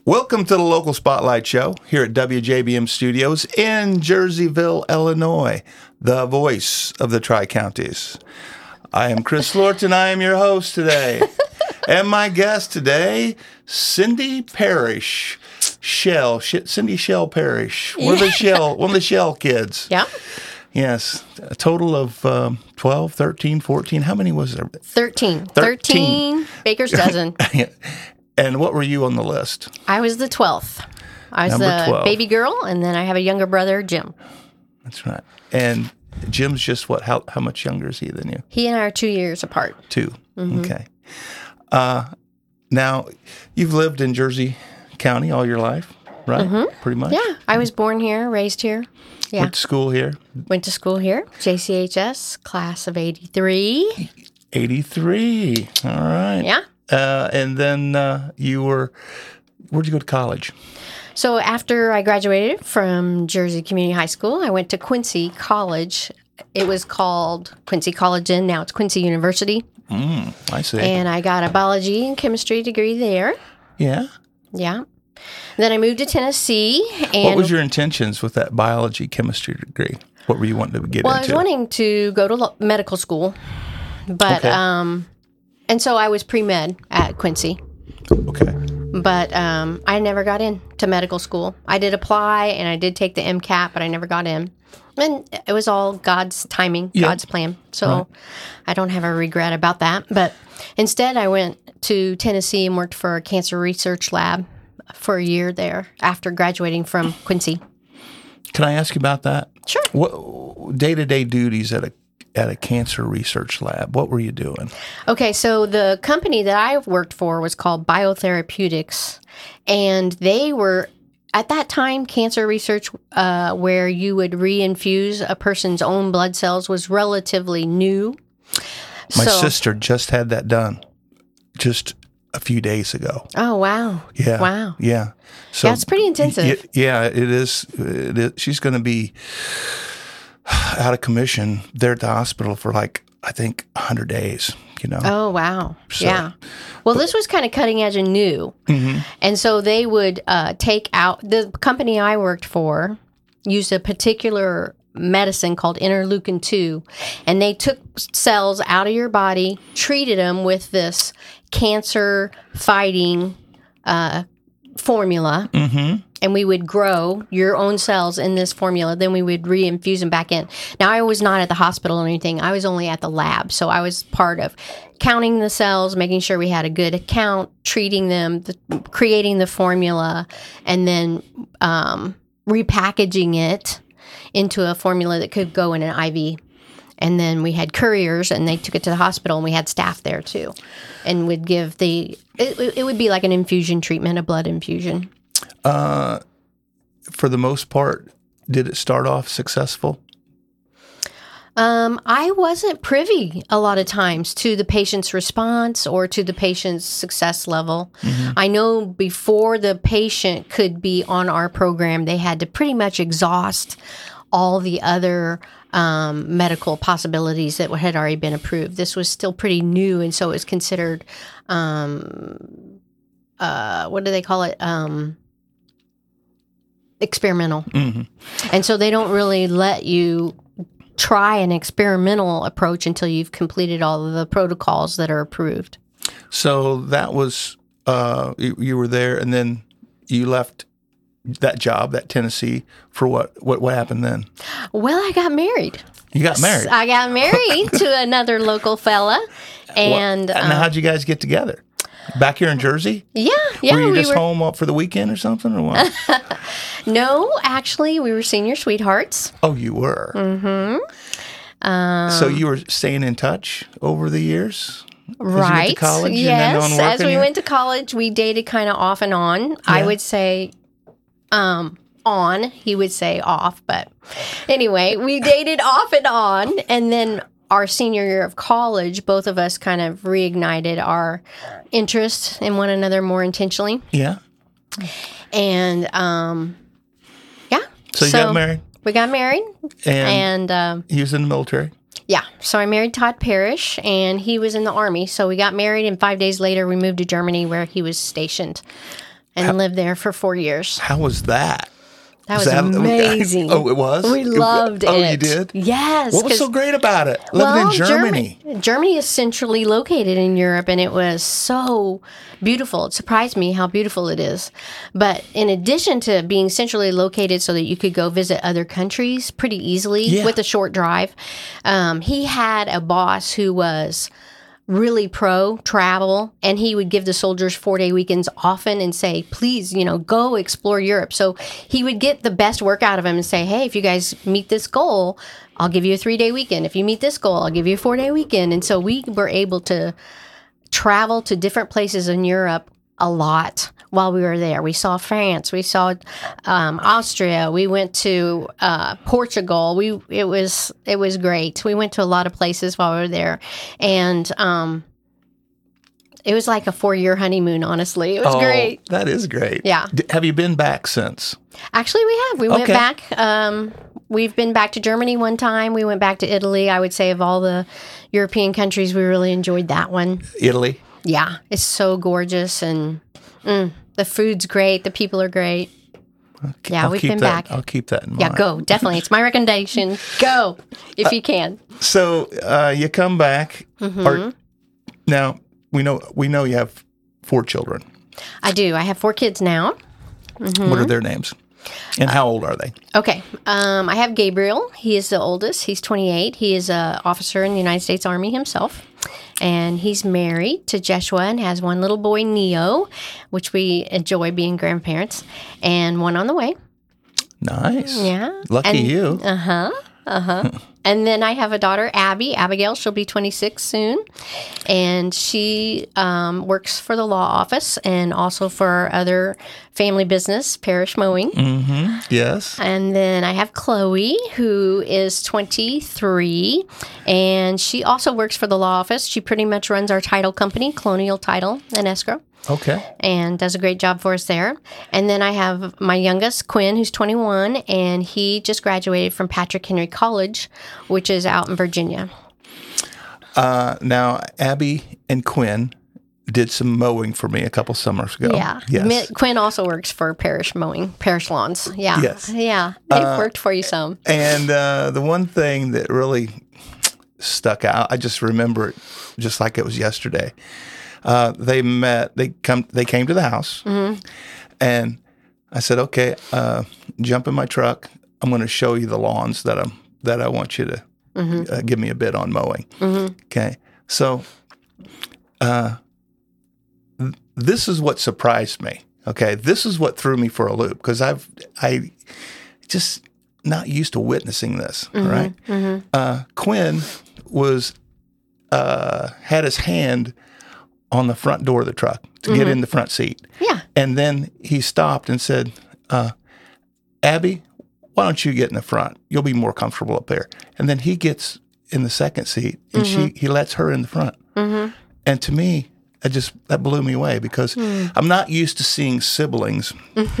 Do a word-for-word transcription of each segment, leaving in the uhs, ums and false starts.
Welcome to the Local Spotlight Show here at W J B M Studios in Jerseyville, Illinois, the voice of the Tri-Counties. I am Chris Lorton. I am your host today. And my guest today, Cindy Parrish. Shell, Sh- Cindy Shell Parrish. One of the Shell, one of the Shell kids. Yeah. Yes. A total of um, twelve, thirteen, fourteen. How many was there? thirteen. thirteen. thirteen Baker's dozen. And what were you on the list? I was the twelfth. I was Number the twelve. baby girl, and then I have a younger brother, Jim. That's right. And Jim's just what? How how much younger is he than you? He and I are two years apart. Two. Okay. Uh, now, you've lived in Jersey County all your life, right? Pretty much. Yeah, I was born here, raised here. Yeah, Went to school here. went to school here. J C H S, class of eighty-three. eighty-three. All right. Yeah. Uh, and then uh, you were, where'd you go to college? So after I graduated from Jersey Community High School, I went to Quincy College. It was called Quincy College, and now it's Quincy University. Mm, I see. And I got a biology and chemistry degree there. Yeah. Yeah. Then I moved to Tennessee. And What was your intentions with that biology chemistry degree? What were you wanting to get well, into? I was wanting to go to lo- medical school, but Okay. um, and so I was pre-med at Quincy, Okay. but um, I never got into medical school. I did apply and I did take the MCAT, but I never got in. And it was all God's timing, Yeah. God's plan. So Right. I don't have a regret about that. But instead, I went to Tennessee and worked for a cancer research lab for a year there after graduating from Quincy. Can I ask you about that? Sure. What day-to-day duties at a at a cancer research lab? What were you doing? Okay, so the company that I worked for was called Biotherapeutics, and they were, at that time, cancer research uh, where you would reinfuse a person's own blood cells was relatively new. My So- sister just had that done just a few days ago. Oh, wow. Yeah. Wow. Yeah. So Yeah, it's pretty intensive. y- yeah, it is. It is. She's going to be out of commission there at the hospital for like, I think, one hundred days, you know? Oh, wow. So- yeah. Well, this was kind of cutting edge and new. Mm-hmm. And so they would uh, take out, the company I worked for used a particular medicine called interleukin two, and they took cells out of your body, treated them with this cancer fighting uh, formula, Mm-hmm. and we would grow your own cells in this formula. Then we would reinfuse them back in. Now, I was not at the hospital or anything. I was only at the lab. So I was part of counting the cells, making sure we had a good count, treating them, the, creating the formula, and then um, repackaging it into a formula that could go in an I V. And then we had couriers, and they took it to the hospital, and we had staff there too, and would give the, it, it would be like an infusion treatment, a blood infusion. Uh, for the most part, did it start off successful? Um, I wasn't privy a lot of times to the patient's response or to the patient's success level. I know before the patient could be on our program, they had to pretty much exhaust all the other um, medical possibilities that had already been approved. This was still pretty new, and so it was considered, um, uh, what do they call it? Um, experimental. Mm-hmm. And so they don't really let you try an experimental approach until you've completed all of the protocols that are approved. So that was, uh, you, you were there, and then you left that job, that Tennessee, for what? What, what happened then? Well, I got married. You got married. I got married to another local fella. And What- um, how'd you guys get together? Back here in Jersey? yeah, yeah, were you we just were. home up for the weekend or something, or what? No, actually, we were senior sweethearts. Oh, you were. Mm-hmm. Um, So you were staying in touch over the years? right. you went to college and yes. then on As working we here? went to college, we dated kind of off and on. I Yeah. would say um, on, he would say off. But anyway, we dated off and on. And then our senior year of college, both of us kind of reignited our interest in one another more intentionally. Yeah. And um, yeah. So you got married? We got married. And, And um, he was in the military? yeah, so I married Todd Parrish, and he was in the Army. So we got married, and five days later, we moved to Germany, where he was stationed. and How- lived there for four years. How was that? That was, Was that- amazing. Oh, it was? We It- loved oh, it. you did? Yes. What was 'cause- so great about it? Living in Germany. Germany. Germany is centrally located in Europe, and it was so beautiful. It surprised me how beautiful it is. But in addition to being centrally located so that you could go visit other countries pretty easily Yeah. with a short drive, um, he had a boss who was really pro travel, and he would give the soldiers four day weekends often and say, please, you know, go explore Europe. So he would get the best work out of them and say, hey, if you guys meet this goal, I'll give you a three day weekend. If you meet this goal, I'll give you a four day weekend. And so we were able to travel to different places in Europe a lot while we were there. We saw France, we saw um, Austria, we went to uh, Portugal. We it was it was great. We went to a lot of places while we were there, and um, it was like a four year honeymoon. Honestly, it was Oh, great. that is great. Yeah. D- have you been back since? Actually, we have. We went Okay. back. Um, we've been back to Germany one time. We went back to Italy. I would say of all the European countries, we really enjoyed that one. Italy? Yeah, it's so gorgeous, and mm, the food's great. The people are great. Yeah, I'll we've keep been that, back. I'll keep that in mind. Yeah, go. Definitely. It's my recommendation. Go if you can. So uh, you come back. Mm-hmm. Or, now we know we know you have four children. I do. I have four kids now. What are their names? And how old are they? Okay. Um, I have Gabriel. He is the oldest. He's twenty-eight. He is an officer in the United States Army himself. And he's married to Jeshua and has one little boy, Neo, which we enjoy being grandparents, and one on the way. Nice. Yeah. Lucky And- you. Uh-huh. Uh-huh. And then I have a daughter, Abby, Abigail. She'll be twenty-six soon. And she um, works for the law office and also for our other family business, Parish Mowing. Mm-hmm. Yes. And then I have Chloe, who is twenty-three, and she also works for the law office. She pretty much runs our title company, Colonial Title and Escrow, Okay. and does a great job for us there. And then I have my youngest, Quinn, who's twenty-one, and he just graduated from Patrick Henry College, which is out in Virginia. Uh, now, Abby and Quinn did some mowing for me a couple summers ago. Yeah. Yes. Mi- Quinn also works for Parish Mowing, Parish Lawns. Yeah. Yes. Yeah. They've worked for you some. And uh, the one thing that really stuck out, I just remember it just like it was yesterday. Uh, they met. They come. They came to the house, and I said, "Okay, uh, jump in my truck. I'm going to show you the lawns that I'm that I want you to uh, give me a bid on mowing." Okay, so uh, th- this is what surprised me. Okay, this is what threw me for a loop because I've I just not used to witnessing this. All right, uh, Quinn was uh, had his hand on the front door of the truck to get in the front seat. Yeah. And then he stopped and said, uh, Abby, why don't you get in the front? You'll be more comfortable up there. And then he gets in the second seat and she he lets her in the front. Mm-hmm. And to me, that just that blew me away because I'm not used to seeing siblings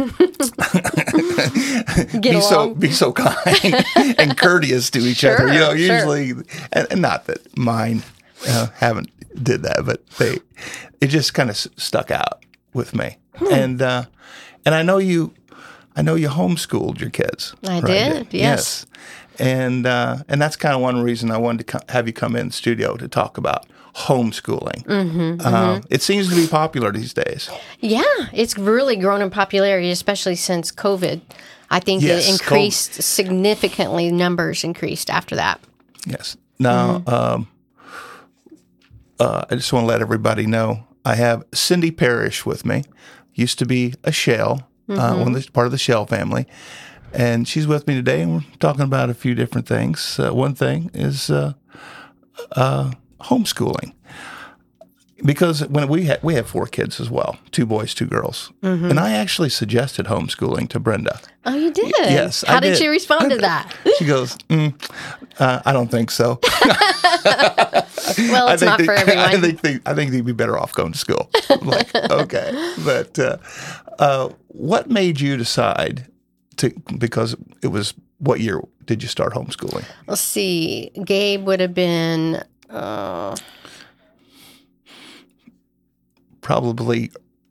Get be so along. be so kind and courteous to each other. You know, Sure, sure. usually, and, and not that mine uh, haven't did that, but they it just kind of s- stuck out with me. Hmm. And uh, and I know you, I know you homeschooled your kids. I right? did, yes. And uh, and that's kind of one reason I wanted to co- have you come in the studio to talk about homeschooling. Mm-hmm, uh, It seems to be popular these days. Yeah, it's really grown in popularity, especially since COVID. I think Yes, it increased significantly. Numbers increased after that. Yes. Now, Mm-hmm. um, uh, I just want to let everybody know I have Cindy Parrish with me. Used to be a Shell, uh, Mm-hmm. one of the, part of the Shell family, and she's with me today, and we're talking about a few different things. Uh, one thing is uh, uh, homeschooling, because when we had we have four kids as well, two boys, two girls, Mm-hmm. and I actually suggested homeschooling to Brenda. Oh, you did? Yes, How I did did. she respond to that? She goes, mm, uh, "I don't think so." Well, it's not they, for everyone. I think they, I think they'd be better off going to school. I'm like, okay, but uh, uh, what made you decide to? Because it was what year did you start homeschooling? Let's see. Gabe would have been. Uh, Probably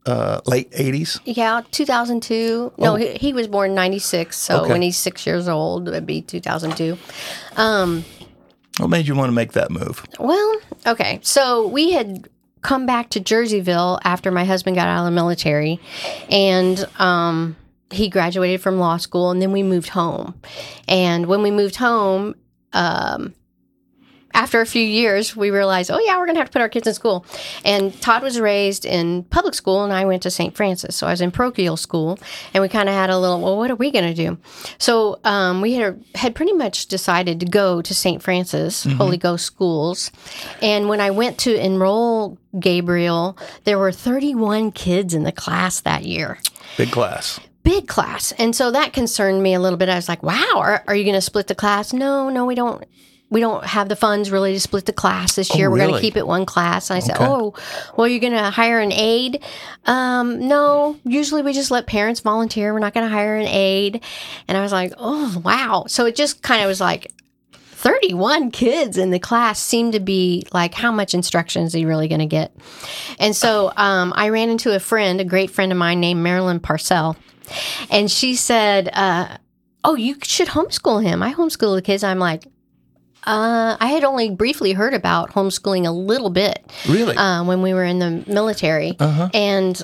uh, late eighties? Yeah, two thousand two. No, Oh. he, he was born ninety-six, so Okay. when he's six years old, it would be two thousand two. Um, What made you want to make that move? well, okay. So we had come back to Jerseyville after my husband got out of the military, and um, he graduated from law school, and then we moved home. And when we moved home, um, after a few years, we realized, oh, yeah, we're going to have to put our kids in school. And Todd was raised in public school, and I went to Saint Francis. So I was in parochial school, and we kind of had a little, well, what are we going to do? So um, we had, had pretty much decided to go to Saint Francis, mm-hmm. Holy Ghost schools. And when I went to enroll Gabriel, there were thirty-one kids in the class that year. Big class. Big class. And so that concerned me a little bit. I was like, wow, are, are you going to split the class? No, no, we don't. We don't have the funds really to split the class this year. Oh, We're really? going to keep it one class. And I said, Okay. oh, well, you're going to hire an aide? Um, no, usually we just let parents volunteer. We're not going to hire an aide. And I was like, oh, wow. So it just kind of was like thirty-one kids in the class seemed to be like, how much instruction is he really going to get? And so um, I ran into a friend, a great friend of mine named Marilyn Parcell. And she said, uh, oh, you should homeschool him. I homeschool the kids. I'm like, Uh, I had only briefly heard about homeschooling a little bit. Really? Uh, when we were in the military. Uh-huh. And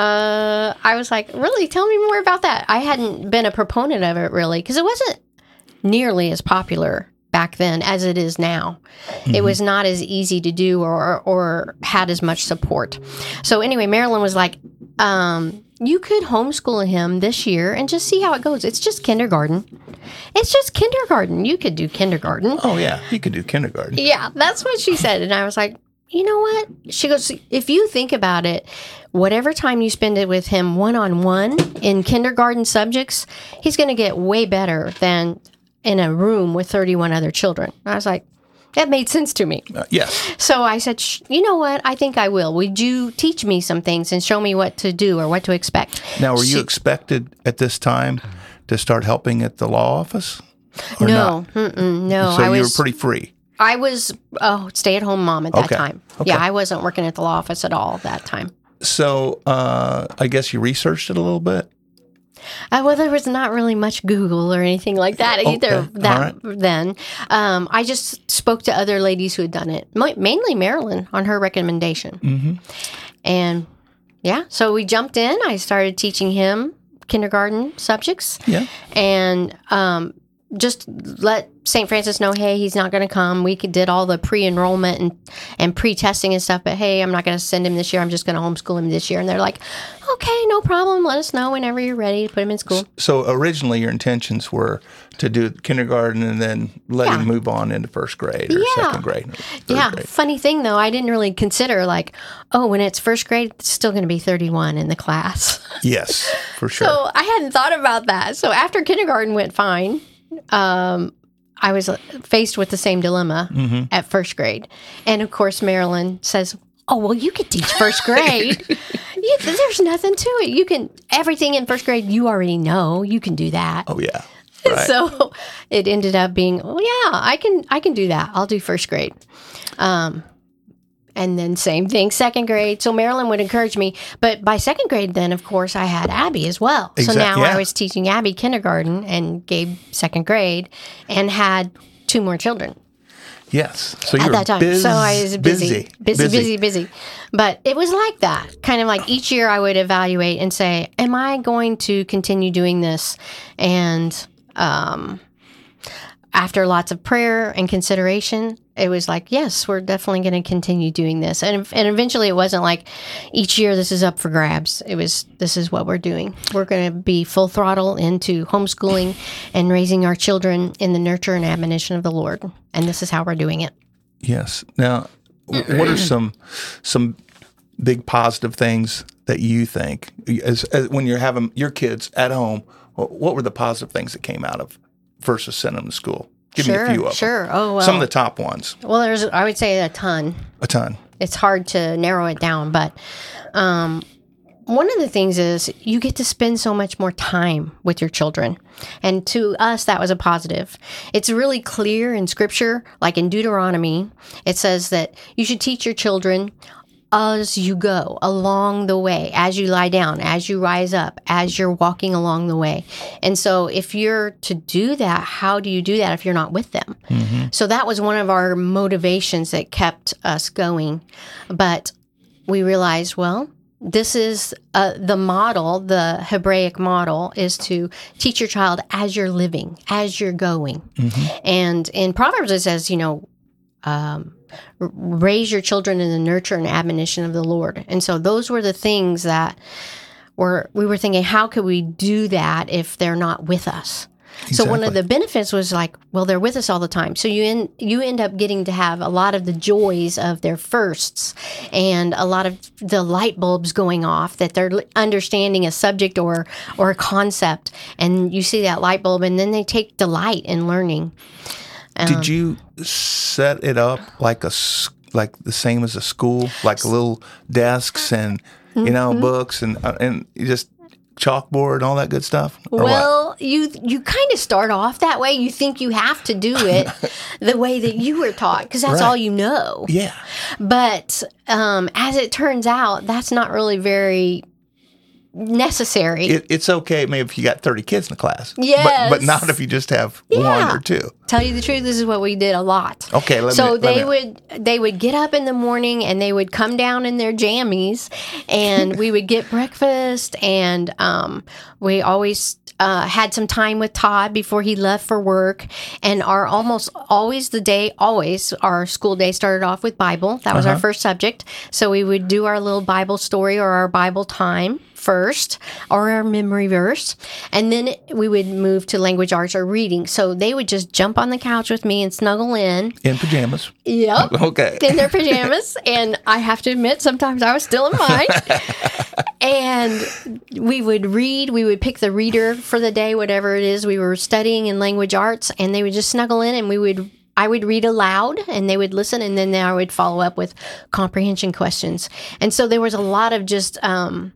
uh, I was like, really? Tell me more about that. I hadn't been a proponent of it, really, because it wasn't nearly as popular back then as it is now. Mm-hmm. It was not as easy to do or, or had as much support. So anyway, Marilyn was like, um, you could homeschool him this year and just see how it goes. It's just kindergarten. It's just kindergarten. You could do kindergarten. Oh, yeah. You could do kindergarten. Yeah, that's what she said. And I was like, you know what? She goes, if you think about it, whatever time you spend it with him one-on-one in kindergarten subjects, he's going to get way better than in a room with thirty-one other children. I was like, that made sense to me. Uh, yes. So I said, Shh, you know what? I think I will. Would you teach me some things and show me what to do or what to expect? Now, were She- you expected at this time to start helping at the law office? Or No, not? mm-mm, no. So I you was were pretty free. I was oh, stay-at-home mom at that Okay. time. Okay. Yeah, I wasn't working at the law office at all at that time. So uh, I guess you researched it a little bit. Uh, well, there was not really much Google or anything like that Okay. either that All then. Um, I just spoke to other ladies who had done it, mo- mainly Marilyn on her recommendation. Mm-hmm. And yeah, so we jumped in. I started teaching him kindergarten subjects Yeah. and um, just let Saint Francis know, hey, he's not going to come. We could, did all the pre-enrollment and, and pre-testing and stuff, but hey, I'm not going to send him this year. I'm just going to homeschool him this year. And they're like, okay, no problem. Let us know whenever you're ready to put him in school. So originally your intentions were to do kindergarten and then let Yeah. him move on into first grade or Yeah. second grade. Or third Yeah. grade. Funny thing, though, I didn't really consider like, oh, when it's first grade, it's still going to be thirty-one in the class. Yes, for sure. So I hadn't thought about that. So after kindergarten went fine, um, I was faced with the same dilemma Mm-hmm. at first grade. And of course, Marilyn says, oh, well, you could teach first grade. you, there's nothing to it. You can, everything in first grade, you already know. You can do that. oh, yeah. Right. So it ended up being, oh yeah, I can I can do that. I'll do first grade. Um, and then same thing, second grade. So Marilyn would encourage me. But by second grade, then, of course, I had Abby as well. Exact- so now yeah. I was teaching Abby kindergarten and Gabe second grade and had two more children Yes. So you at were that time. biz- so I was busy, busy, busy, busy, busy. But it was like that. Kind of like each year I would evaluate and say, am I going to continue doing this? And um, after lots of prayer and consideration, it was like, yes, we're definitely going to continue doing this. And, and eventually it wasn't like each year this is up for grabs. It was, this is what we're doing. We're going to be full throttle into homeschooling and raising our children in the nurture and admonition of the Lord. And this is how we're doing it. Yes. Now, w- what are some some big positive things that you think as, as when you're having your kids at home? wh- What were the positive things that came out of versus sending them to school? Give sure, me a few of sure. them. Oh, well. Some of the top ones. Well, there's, I would say a ton. A ton. It's hard to narrow it down, but um, one of the things is you get to spend so much more time with your children. And to us, that was a positive. It's really clear in scripture, like in Deuteronomy, it says that you should teach your children as you go along the way, as you lie down, as you rise up, as you're walking along the way. And so if you're to do that, how do you do that if you're not with them? Mm-hmm. So that was one of our motivations that kept us going. But we realized, well, this is uh, the model, the Hebraic model is to teach your child as you're living, as you're going. Mm-hmm. And in Proverbs, it says, you know, um, raise your children in the nurture and admonition of the Lord. And so those were the things that were, we were thinking, how could we do that if they're not with us? Exactly. So one of the benefits was like, well, they're with us all the time. So you end, you end up getting to have a lot of the joys of their firsts and a lot of the light bulbs going off that they're understanding a subject or, or a concept. And you see that light bulb and then they take delight in learning. Um, Did you set it up like a like the same as a school, like little desks and you know mm-hmm. books and uh, and just chalkboard and all that good stuff? Well, what? you you kind of start off that way. You think you have to do it the way that you were taught because that's right. all you know. Yeah. But um, as it turns out, that's not really very necessary. It, it's okay maybe if you got thirty kids in the class. Yes. But, but not if you just have yeah. one or two. Tell you the truth, this is what we did a lot. Okay, let so me So they let me. would they would get up in the morning and they would come down in their jammies and we would get breakfast and um, we always uh, had some time with Todd before he left for work. And our almost always the day, always our school day started off with Bible. That was uh-huh. our first subject. So we would do our little Bible story or our Bible time first, or our memory verse, and then we would move to language arts or reading. So they would just jump on the couch with me and snuggle in. In pajamas. Yep. Okay. In their pajamas. And I have to admit, sometimes I was still in mine. And we would read, we would pick the reader for the day, whatever it is we were studying in language arts, and they would just snuggle in and we would I would read aloud and they would listen, and then I would follow up with comprehension questions. And so there was a lot of just um,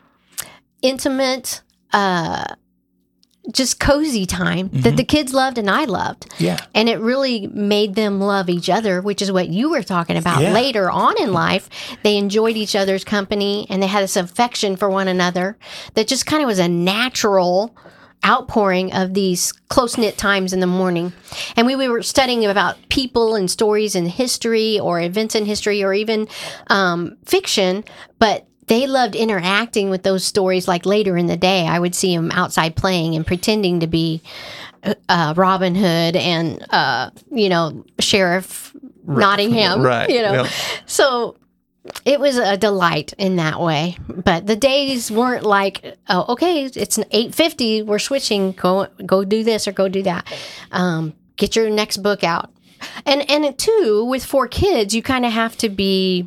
intimate, uh, just cozy time mm-hmm. that the kids loved and I loved. Yeah. And it really made them love each other, which is what you were talking about yeah. later on in life. They enjoyed each other's company and they had this affection for one another that just kind of was a natural outpouring of these close-knit times in the morning. And we, we were studying about people and stories in history or events in history or even um, fiction, but they loved interacting with those stories. Like later in the day, I would see them outside playing and pretending to be uh, Robin Hood and, uh, you know, Sheriff right. Nottingham, right. you know. Yep. So it was a delight in that way. But the days weren't like, oh, okay, it's eight fifty, we're switching, go go do this or go do that. Um, get your next book out. And, and too, with four kids, you kind of have to be...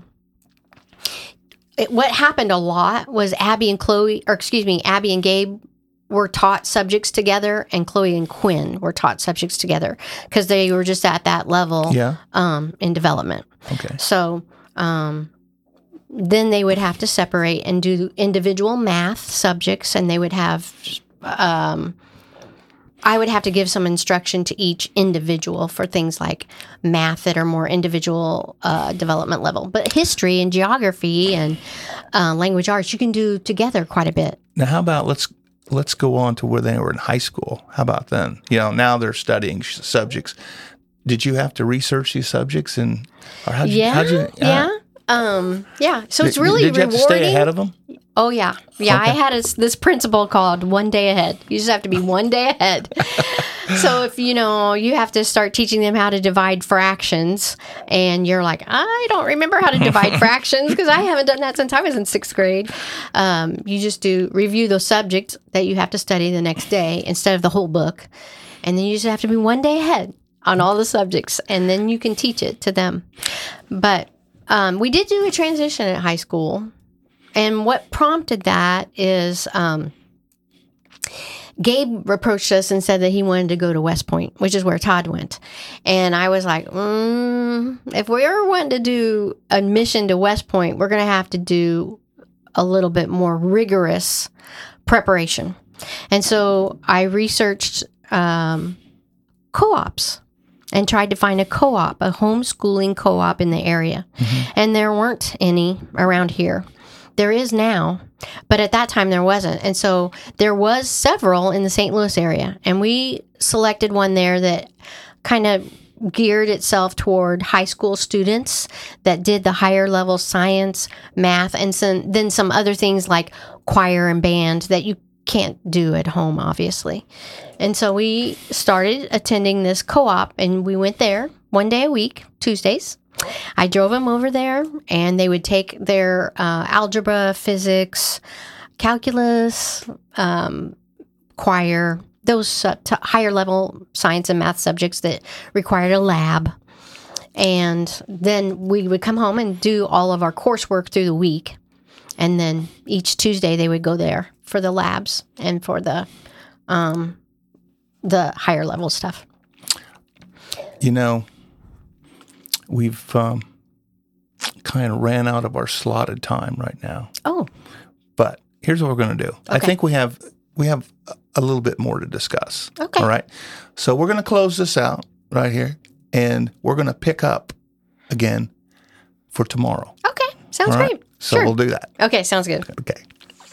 It, what happened a lot was Abby and Chloe, or excuse me, Abby and Gabe were taught subjects together, and Chloe and Quinn were taught subjects together because they were just at that level yeah. um, in development. Okay. So um, then they would have to separate and do individual math subjects, and they would have... Um, I would have to give some instruction to each individual for things like math that are more individual uh, development level. But history and geography and uh, language arts, you can do together quite a bit. Now, how about let's let's go on to where they were in high school. How about then? You know, now they're studying subjects. Did you have to research these subjects and or how'd you, yeah, how'd you, uh, yeah, um, yeah. So it's did, really did you rewarding. have to stay ahead of them? Oh, yeah. Yeah, okay. I had a, this principle called one day ahead. You just have to be one day ahead. So if, you know, you have to start teaching them how to divide fractions, and you're like, I don't remember how to divide fractions because I haven't done that since I was in sixth grade. Um, you just do review those subjects that you have to study the next day instead of the whole book. And then you just have to be one day ahead on all the subjects, and then you can teach it to them. But um, we did do a transition at high school. And what prompted that is um, Gabe approached us and said that he wanted to go to West Point, which is where Todd went. And I was like, mm, if we ever want to do admission to West Point, we're going to have to do a little bit more rigorous preparation. And so I researched um, co-ops. and tried to find a co-op, a homeschooling co-op in the area. Mm-hmm. And there weren't any around here. There is now, but at that time there wasn't. And so there was several in the Saint Louis area. And we selected one there that kind of geared itself toward high school students that did the higher level science, math, and some, then some other things like choir and band that you can't do at home, obviously. And so we started attending this co-op, and we went there one day a week, Tuesdays. I drove them over there, and they would take their uh, algebra, physics, calculus, um, choir, those uh, t- higher level science and math subjects that required a lab. And then we would come home and do all of our coursework through the week. And then each Tuesday they would go there for the labs and for the um, the higher level stuff. You know, we've um, kind of ran out of our slotted time right now. Oh. But here's what we're going to do. Okay. I think we have we have a little bit more to discuss. Okay. All right. So we're going to close this out right here, and we're going to pick up again for tomorrow. Okay. Sounds right? great. So sure. we'll do that. Okay. Sounds good. Okay.